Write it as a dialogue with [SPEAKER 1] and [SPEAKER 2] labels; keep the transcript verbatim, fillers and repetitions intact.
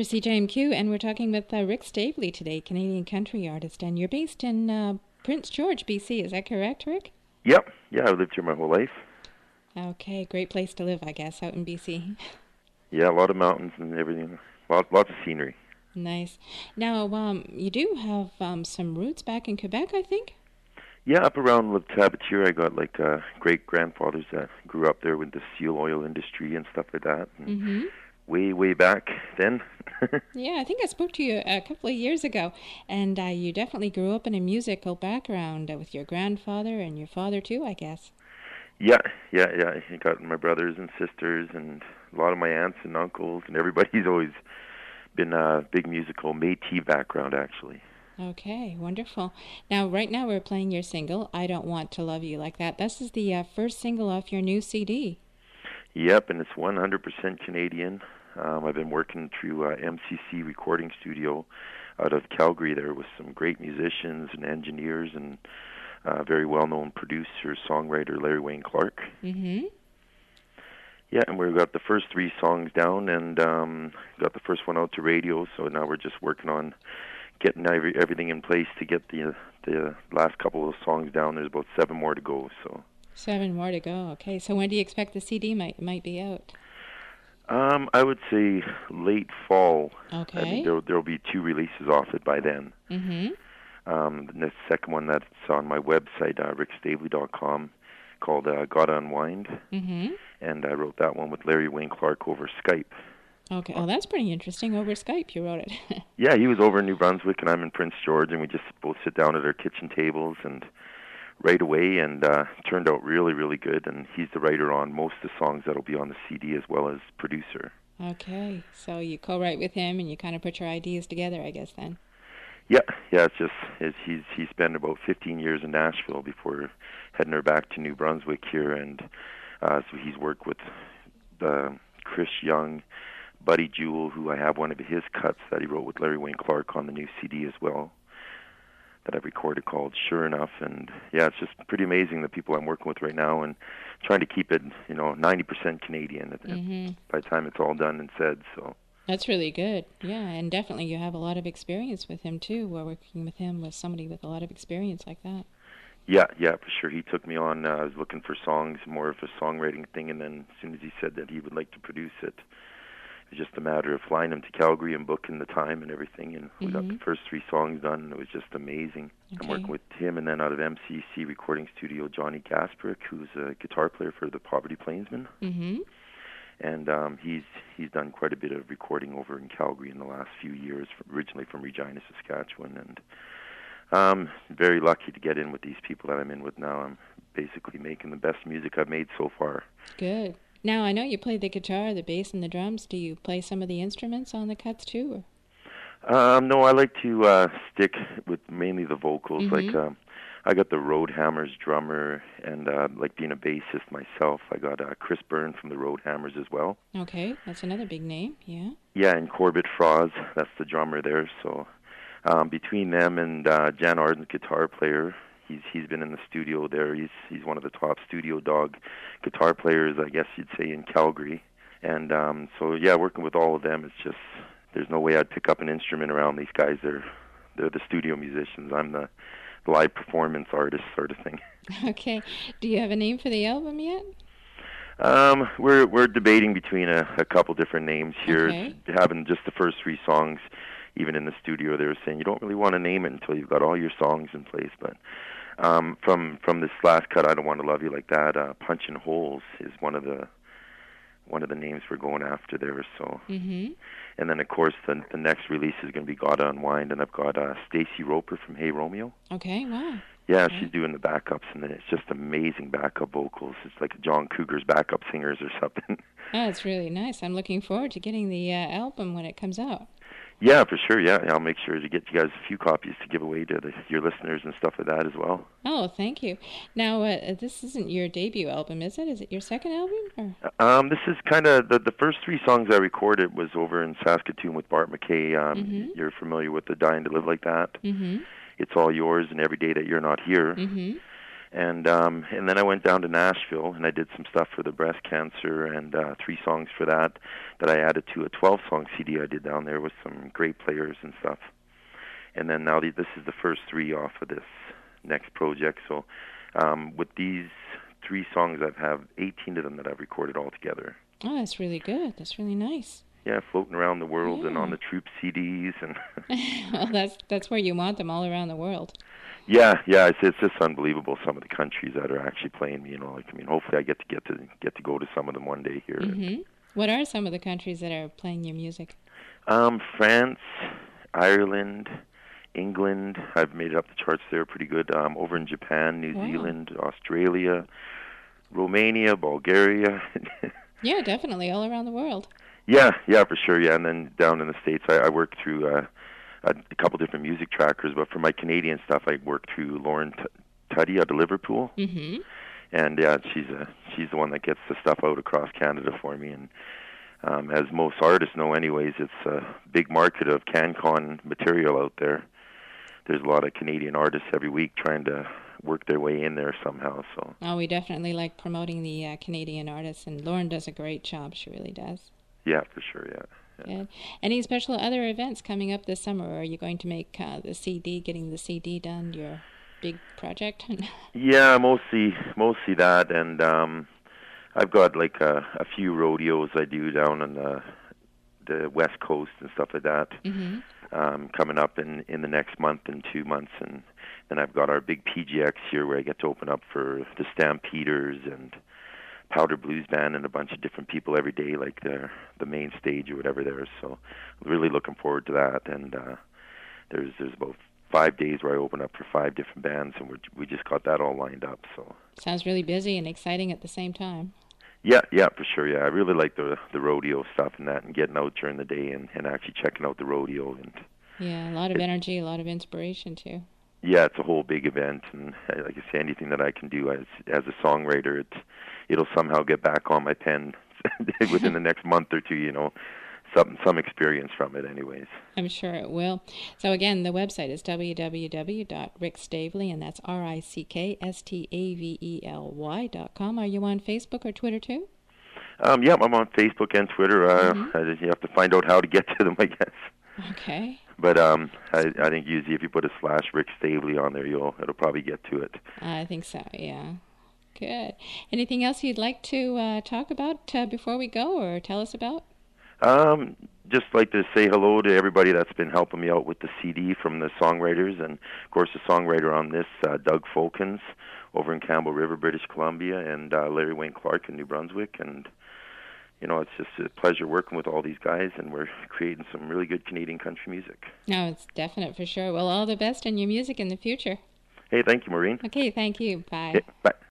[SPEAKER 1] for C J M Q, and we're talking with uh, Rick Stavely today, Canadian country artist, and you're based in uh, Prince George, B C. Is that correct, Rick?
[SPEAKER 2] Yep. Yeah, I've lived here my whole life.
[SPEAKER 1] Okay, great place to live, I guess, out in B C.
[SPEAKER 2] Yeah, a lot of mountains and everything. Lots, lots of scenery.
[SPEAKER 1] Nice. Now, um, you do have um, some roots back in Quebec, I think?
[SPEAKER 2] Yeah, up around Le Tabatier, I got like uh, great grandfathers that grew up there with the seal oil industry and stuff like that. And
[SPEAKER 1] Mm-hmm.
[SPEAKER 2] way, way back then.
[SPEAKER 1] Yeah, I think I spoke to you a couple of years ago, and uh, you definitely grew up in a musical background uh, with your grandfather and your father too, I guess.
[SPEAKER 2] Yeah, yeah, yeah. I got my brothers and sisters and a lot of my aunts and uncles, and everybody's always been a big musical Métis background, actually.
[SPEAKER 1] Okay, wonderful. Now, right now we're playing your single, I Don't Want to Love You Like That. This is the uh, first single off your new C D.
[SPEAKER 2] Yep, and it's one hundred percent Canadian. Um, I've been working through uh, M C C Recording Studio out of Calgary there with some great musicians and engineers and uh, very well-known producer, songwriter Larry Wayne Clark.
[SPEAKER 1] Mm-hmm.
[SPEAKER 2] Yeah, and we've got the first three songs down and um, got the first one out to radio, so now we're just working on getting every, everything in place to get the the last couple of songs down. There's about seven more to go, so...
[SPEAKER 1] Seven more to go. Okay, so when do you expect the C D might might be out?
[SPEAKER 2] Um, I would say late fall.
[SPEAKER 1] Okay.
[SPEAKER 2] I mean, there there'll be two releases off it by then.
[SPEAKER 1] Mm-hmm.
[SPEAKER 2] Um, the second one that's on my website, uh, rick stavely dot com, called uh, Gotta Unwind,
[SPEAKER 1] Mm-hmm.
[SPEAKER 2] and I wrote that one with Larry Wayne Clark over Skype.
[SPEAKER 1] Okay. Oh, that's pretty interesting. Over Skype, you wrote it.
[SPEAKER 2] Yeah, he was over in New Brunswick, and I'm in Prince George, and we just both sit down at our kitchen tables and right away, and uh, turned out really, really good. And he's the writer on most of the songs that'll be on the C D as well as producer.
[SPEAKER 1] Okay, so you co-write with him, and you kind of put your ideas together, I guess, then.
[SPEAKER 2] Yeah, yeah. It's just it's, he's he spent about fifteen years in Nashville before heading her back to New Brunswick here, and uh, so he's worked with uh, Chris Young, Buddy Jewell, who I have one of his cuts that he wrote with Larry Wayne Clark on the new C D as well, that I've recorded called Sure Enough. And yeah, it's just pretty amazing the people I'm working with right now, and trying to keep it, you know, ninety percent Canadian at,
[SPEAKER 1] Mm-hmm.
[SPEAKER 2] by the time it's all done and said. So
[SPEAKER 1] That's really good. Yeah, and definitely you have a lot of experience with him too. We're working with him with somebody with a lot of experience like that.
[SPEAKER 2] yeah, yeah, for sure. He took me on. Uh, I was looking for songs, more of a songwriting thing, and then as soon as he said that he would like to produce it, it was just a matter of flying him to Calgary and booking the time and everything, and we got
[SPEAKER 1] Mhm.
[SPEAKER 2] the first three songs done, and it was just amazing. I'm
[SPEAKER 1] Okay.
[SPEAKER 2] working with him, and then out of M C C Recording Studio, Johnny Gasparick, who's a guitar player for the Poverty Plainsmen,
[SPEAKER 1] Mm-hmm.
[SPEAKER 2] and um, he's he's done quite a bit of recording over in Calgary in the last few years, from, originally from Regina, Saskatchewan, and um, very lucky to get in with these people that I'm in with now. I'm basically making the best music I've made so far.
[SPEAKER 1] Good. Now, I know you play the guitar, the bass, and the drums. Do you play some of the instruments on the cuts too? Or?
[SPEAKER 2] Um, no, I like to uh, stick with mainly the vocals.
[SPEAKER 1] Mhm.
[SPEAKER 2] Like um, I got the Roadhammers drummer, and uh, like being a bassist myself, I got uh, Chris Byrne from the Roadhammers as well.
[SPEAKER 1] Okay, that's another big name. Yeah.
[SPEAKER 2] Yeah, and Corbett Froz, that's the drummer there. So um, between them and uh, Jan Arden's guitar player, he's he's been in the studio there. He's he's one of the top studio dog guitar players, I guess you'd say, in Calgary. And um, so yeah, working with all of them, it's just there's no way I'd pick up an instrument around these guys. They're they're the studio musicians. I'm the live performance artist sort of thing.
[SPEAKER 1] Okay. Do you have a name for the album yet?
[SPEAKER 2] Um, we're we're debating between a, a couple different names here.
[SPEAKER 1] Okay.
[SPEAKER 2] Having just the first three songs, even in the studio, they were saying you don't really want to name it until you've got all your songs in place. But um, from from this last cut, I Don't Want to Love You Like That, uh, Punchin' Holes is one of the one of the names we're going after there. So,
[SPEAKER 1] Mm-hmm.
[SPEAKER 2] and then of course the the next release is going to be Gotta Unwind, and I've got uh, Stacy Roper from Hey Romeo.
[SPEAKER 1] Okay, wow.
[SPEAKER 2] Yeah,
[SPEAKER 1] Okay.
[SPEAKER 2] she's doing the backups, and then it's just amazing backup vocals. It's like John Cougar's backup singers or something.
[SPEAKER 1] Oh, it's really nice. I'm looking forward to getting the uh, album when it comes out.
[SPEAKER 2] Yeah, for sure. Yeah, I'll make sure to get you guys a few copies to give away to the, your listeners and stuff like that as well.
[SPEAKER 1] Oh, thank you. Now, uh, this isn't your debut album, is it? Is it your second album? Or?
[SPEAKER 2] Um, this is kind of the the first three songs I recorded was over in Saskatoon with Bart McKay. Um,
[SPEAKER 1] Mhm.
[SPEAKER 2] You're familiar with the Dying to Live Like That.
[SPEAKER 1] Mm-hmm.
[SPEAKER 2] It's All Yours and Every Day That You're Not Here.
[SPEAKER 1] Mm-hmm.
[SPEAKER 2] And um, and then I went down to Nashville, and I did some stuff for the breast cancer, and uh, three songs for that that I added to a twelve-song C D I did down there with some great players and stuff. And then now the, this is the first three off of this next project. So um, with these three songs, I have eighteen of them that I've recorded all together.
[SPEAKER 1] Oh, that's really good. That's really nice.
[SPEAKER 2] Yeah, floating around the world
[SPEAKER 1] Yeah.
[SPEAKER 2] and on the Troop C Ds. And
[SPEAKER 1] Well, that's that's where you want them, all around the world.
[SPEAKER 2] yeah, yeah, it's it's just unbelievable. Some of the countries that are actually playing me. You know, like I mean, hopefully I get to get to get to go to some of them one day here.
[SPEAKER 1] Mm-hmm. What are some of the countries that are playing your music?
[SPEAKER 2] Um, France, Ireland, England. I've made it up the charts there pretty good. Um, over in Japan, New
[SPEAKER 1] Wow.
[SPEAKER 2] Zealand, Australia, Romania, Bulgaria.
[SPEAKER 1] Yeah, definitely, all around the world.
[SPEAKER 2] Yeah, yeah, for sure. Yeah, and then down in the States, I, I work through uh, a, a couple different music trackers. But for my Canadian stuff, I work through Lauren T- Tuddy out of Liverpool.
[SPEAKER 1] Mm-hmm.
[SPEAKER 2] And yeah, she's a she's the one that gets the stuff out across Canada for me. And um, as most artists know, anyways, it's a big market of CanCon material out there. There's a lot of Canadian artists every week trying to work their way in there somehow. So
[SPEAKER 1] Oh, we definitely like promoting the uh, Canadian artists, and Lauren does a great job. She really does.
[SPEAKER 2] yeah, for sure. Yeah. yeah.
[SPEAKER 1] Good. Any special other events coming up this summer? Or are you going to make uh, the C D, getting the C D done, your big project?
[SPEAKER 2] Yeah, mostly mostly that, and um, I've got like a, a few rodeos I do down on the the West Coast and stuff like that.
[SPEAKER 1] Mm-hmm.
[SPEAKER 2] Um, coming up in, in the next month and two months, and then I've got our big P G X here where I get to open up for the Stampeders and Powder Blues Band and a bunch of different people every day, like the the main stage or whatever there is. So really looking forward to that. And uh, there's there's about five days where I open up for five different bands, and we we just got that all lined up. So
[SPEAKER 1] Sounds really busy and exciting at the same time.
[SPEAKER 2] yeah, yeah, for sure. Yeah, I really like the the rodeo stuff and that, and getting out during the day and, and actually checking out the rodeo. And
[SPEAKER 1] Yeah, a lot of energy, a lot of inspiration too.
[SPEAKER 2] yeah, it's a whole big event, and uh, like I say, anything that I can do as as a songwriter, it it'll somehow get back on my pen within the next month or two. You know, some some experience from it, anyways.
[SPEAKER 1] I'm sure it will. So again, the website is w w w dot rick stavely, and that's R I C K S T A V E L Y dot com. Are you on Facebook or Twitter too?
[SPEAKER 2] Um, yeah, I'm on Facebook and Twitter. Uh,
[SPEAKER 1] Mm-hmm.
[SPEAKER 2] I just, you have to find out how to get to them, I guess.
[SPEAKER 1] Okay.
[SPEAKER 2] But um, I, I think usually if you put a slash Rick Stavely on there, you'll it'll probably get to it.
[SPEAKER 1] I think so, yeah. Good. Anything else you'd like to uh, talk about uh, before we go, or tell us about?
[SPEAKER 2] Um, just like to say hello to everybody that's been helping me out with the C D from the songwriters, and of course the songwriter on this, uh, Doug Folkens, over in Campbell River, British Columbia, and uh, Larry Wayne Clark in New Brunswick. And you know, it's just a pleasure working with all these guys, and we're creating some really good Canadian country music.
[SPEAKER 1] No, it's definite for sure. Well, all the best in your music in the future.
[SPEAKER 2] Hey, thank you, Maureen.
[SPEAKER 1] Okay, thank you. Bye.
[SPEAKER 2] Okay, bye.